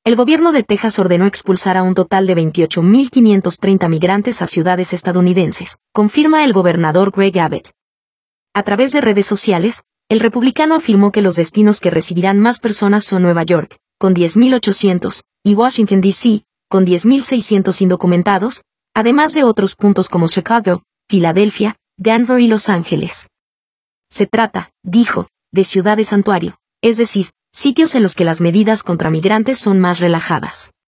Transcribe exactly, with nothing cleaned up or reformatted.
El gobierno de Texas ordenó expulsar a un total de veintiocho mil quinientos treinta migrantes a ciudades estadounidenses, confirma el gobernador Greg Abbott. A través de redes sociales, el republicano afirmó que los destinos que recibirán más personas son Nueva York, con diez mil ochocientos, y Washington D C, con diez mil seiscientos indocumentados, además de otros puntos como Chicago, Filadelfia, Denver y Los Ángeles. Se trata, dijo, de ciudades santuario, es decir, sitios en los que las medidas contra migrantes son más relajadas.